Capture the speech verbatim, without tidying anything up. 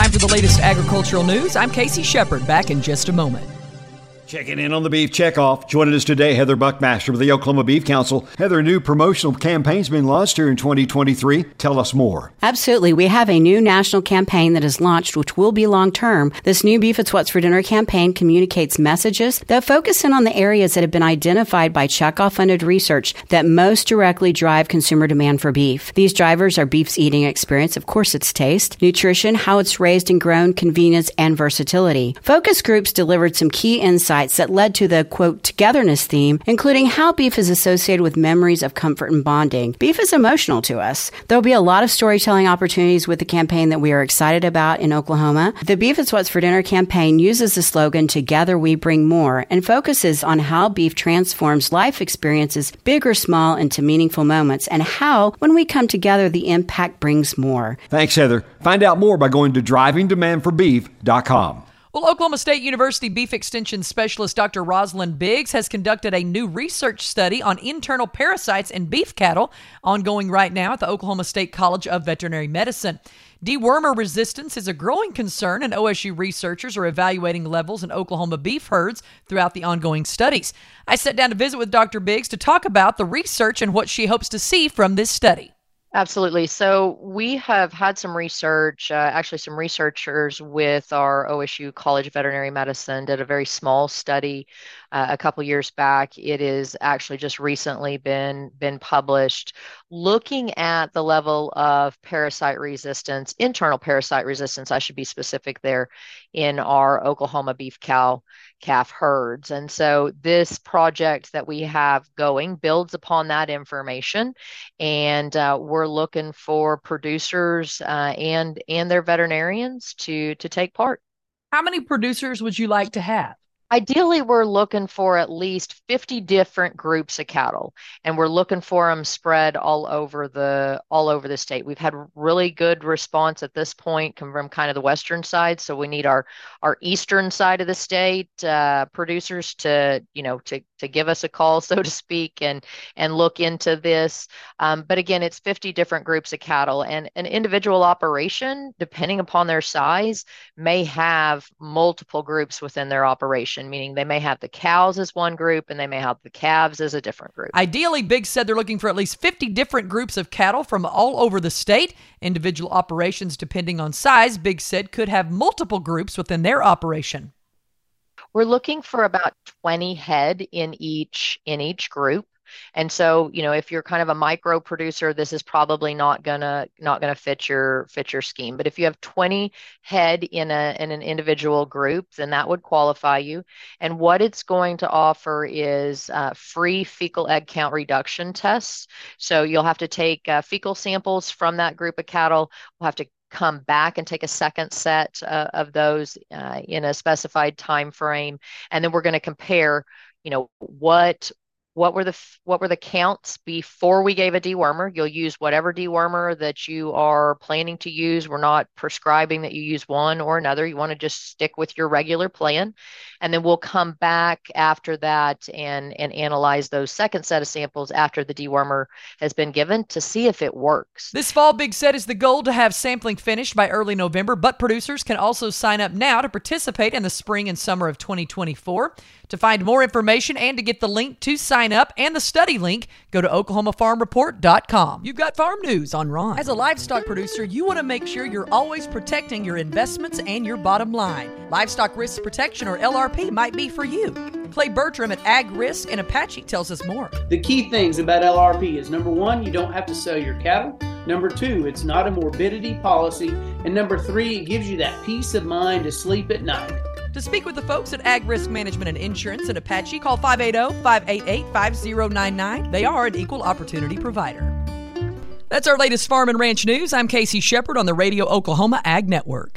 Time for the latest agricultural news. I'm Casey Shepard, back in just a moment. Checking in on the beef checkoff. Joining us today, Heather Buckmaster with the Oklahoma Beef Council. Heather, a new promotional campaign's been launched here in twenty twenty-three. Tell us more. Absolutely. We have a new national campaign that is launched, which will be long-term. This new Beef It's What's for Dinner campaign communicates messages that focus in on the areas that have been identified by checkoff-funded research that most directly drive consumer demand for beef. These drivers are beef's eating experience, of course its taste, nutrition, how it's raised and grown, convenience, and versatility. Focus groups delivered some key insights that led to the, quote, togetherness theme, including how beef is associated with memories of comfort and bonding. Beef is emotional to us. There'll be a lot of storytelling opportunities with the campaign that we are excited about in Oklahoma. The Beef It's What's for Dinner campaign uses the slogan, Together We Bring More, and focuses on how beef transforms life experiences, big or small, into meaningful moments, and how, when we come together, the impact brings more. Thanks, Heather. Find out more by going to driving demand for beef dot com. Well, Oklahoma State University Beef Extension Specialist Doctor Rosalind Biggs has conducted a new research study on internal parasites in beef cattle, ongoing right now at the Oklahoma State College of Veterinary Medicine. Dewormer resistance is a growing concern, and O S U researchers are evaluating levels in Oklahoma beef herds throughout the ongoing studies. I sat down to visit with Doctor Biggs to talk about the research and what she hopes to see from this study. Absolutely. So we have had some research, uh, actually some researchers with our O S U College of Veterinary Medicine did a very small study uh, a couple years back. It is actually just recently been been published, looking at the level of parasite resistance, internal parasite resistance, I should be specific there, in our Oklahoma beef cow calf herds. And so this project that we have going builds upon that information, and uh, we're looking for producers uh, and and their veterinarians to to take part. How many producers would you like to have? Ideally, we're looking for at least fifty different groups of cattle, and we're looking for them spread all over the all over the state. We've had really good response at this point from kind of the western side, so we need our our eastern side of the state uh, producers to you know to to give us a call, so to speak, and and look into this. Um, but again, it's fifty different groups of cattle, and an individual operation, depending upon their size, may have multiple groups within their operation. Meaning they may have the cows as one group and they may have the calves as a different group. Ideally, Biggs said they're looking for at least fifty different groups of cattle from all over the state. Individual operations, depending on size, Biggs said, could have multiple groups within their operation. We're looking for about twenty head in each in each group. And so, you know, if you're kind of a micro producer, this is probably not gonna not gonna fit your fit your scheme. But if you have twenty head in a in an individual group, then that would qualify you. And what it's going to offer is uh, free fecal egg count reduction tests. So you'll have to take uh, fecal samples from that group of cattle. We'll have to come back and take a second set uh, of those uh, in a specified time frame, and then we're going to compare, you know, what. What were the what were the counts before we gave a dewormer? You'll use whatever dewormer that you are planning to use. We're not prescribing that you use one or another. You want to just stick with your regular plan. And then we'll come back after that and, and analyze those second set of samples after the dewormer has been given to see if it works. This fall, Biggs said, is the goal to have sampling finished by early November, but producers can also sign up now to participate in the spring and summer of twenty twenty-four. To find more information and to get the link to sign up and the study link, go to oklahoma farm report dot com. You've got farm news on Ron. As a livestock producer, you want to make sure you're always protecting your investments and your bottom line. Livestock Risk Protection, or L R P, might be for you. Clay Bertram at Ag Risk in Apache tells us more. The key things about L R P is, number one, you don't have to sell your cattle. Number two, it's not a morbidity policy. And number three, it gives you that peace of mind to sleep at night. To speak with the folks at Ag Risk Management and Insurance in Apache, call five eight zero, five eight eight, five zero nine nine. They are an equal opportunity provider. That's our latest farm and ranch news. I'm Casey Shepard on the Radio Oklahoma Ag Network.